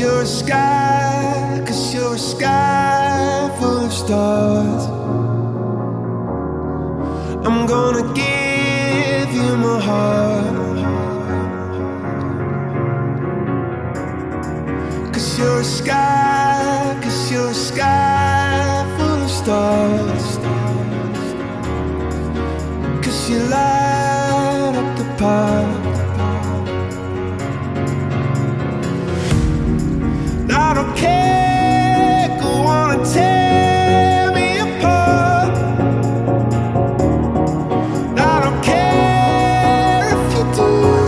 you're a sky, 'cause you're a sky full of stars. I'm gonna give you my heart, 'cause you're a sky, 'cause you're a sky full of stars. 'Cause you light up the path. I don't care, go on and tear me apart. I don't care if you do.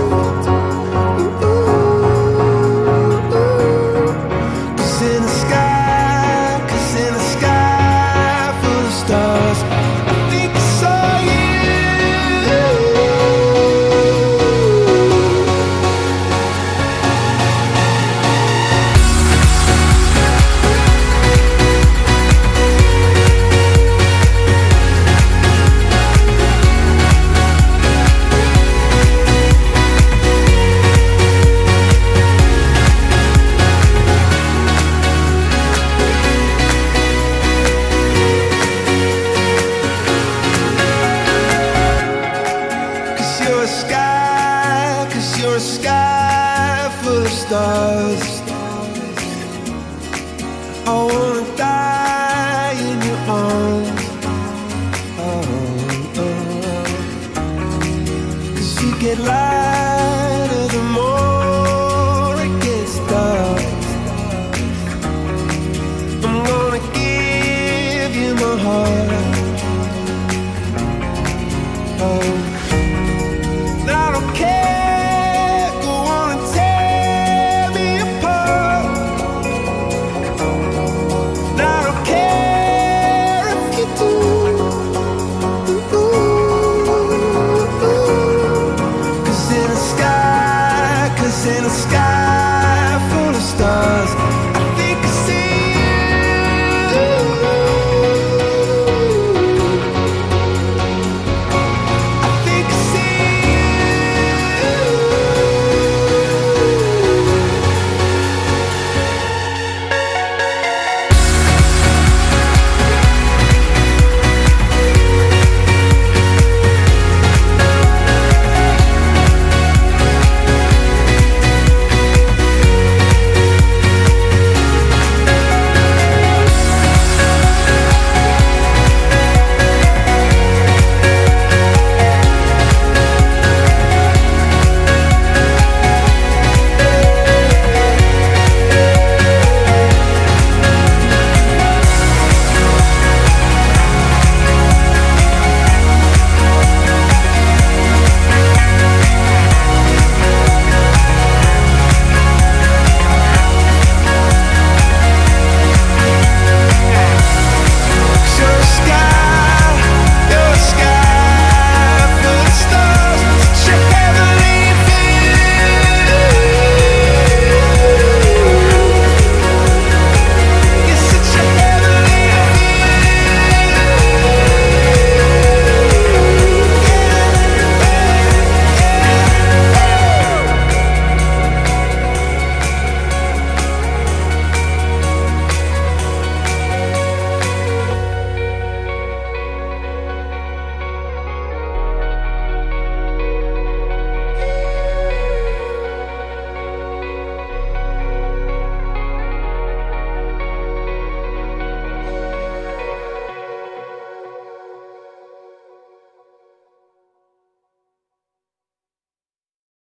Cause in the sky, 'cause in the sky full of stars, I think I saw you. You're a sky full of stars. I wanna die in your arms. Oh, oh. 'Cause you get lighter the more it gets dark. I'm gonna give you my heart. Oh, I don't care. In the sky